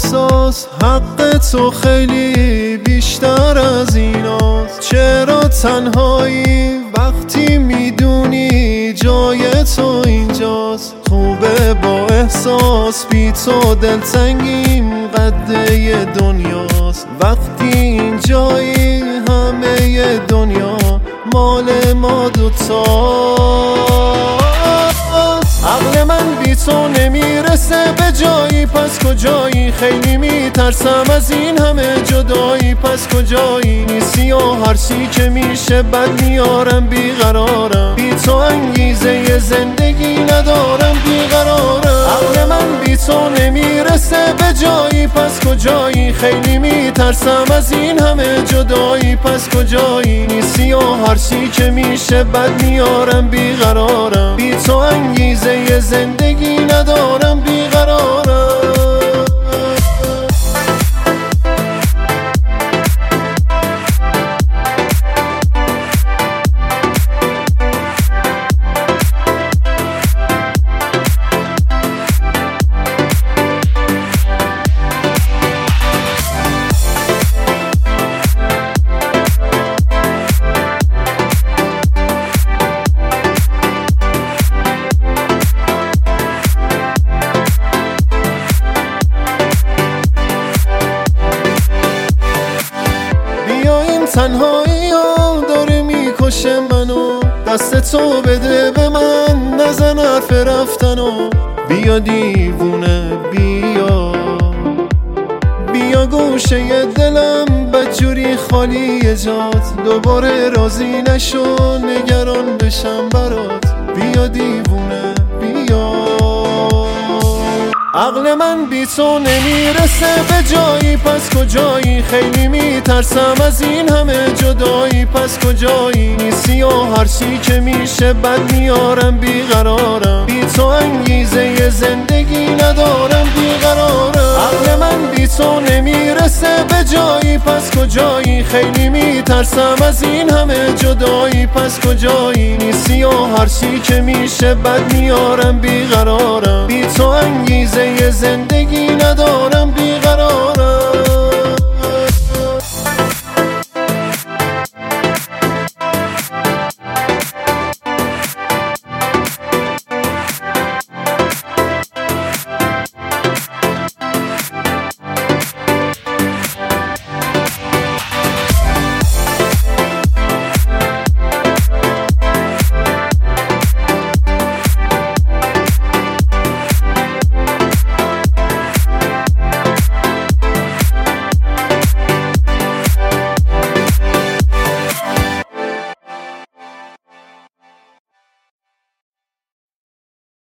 احساس حق تو خیلی بیشتر از ایناست. چرا تنهایی وقتی میدونی جای تو اینجاست؟ خوبه با احساس بی تو دلتنگیم قده دنیاست. وقتی اینجایی همه دنیا مال ما دوتاست. عقل من بی تو نمیرسه به جایی، پس کجایی؟ خیلی میترسم از این همه جدایی، پس کجایی؟ نیستی و هر چی که میشه بد میارم بیقرارم. بی تو انگیزه زندگی ندارم بیقرارم. عقل من بی تو نمیرسه به جایی، پس کجایی؟ خیلی میترسم از این همه جدایی، پس کجایی؟ نیستی و هر چی که میشه بد میارم بیقرارم. بی تو انگیزه زندگی ندارم بیقرارم. تنهایی ها داره میکشه منو، دست تو بده به من، نزن حرف رفتنو. بیا دیوونه بیا گوشه دلم بدجوری خالی جات. دوباره راضی نشو نگران بشم برات. بیا دیوونه بیا. عقل من بی تو نمیرسه به جایی، پس کجایی؟ خیلی میترسم از این همه جدایی، پس کجایی؟ نیستی و هر چی که میشه بد میارم بیقرارم. بی تو انگیزه زندگی ندارم بیقرارم. عقل من بی تو نمیرسه به جایی، پس کجایی؟ خیلی میترسم از این همه جدایی، پس کجایی؟ نیستی و هر چی که میشه بد میارم بیقرارم. بی تو انگیزه زندگی ندارم بیقرارم.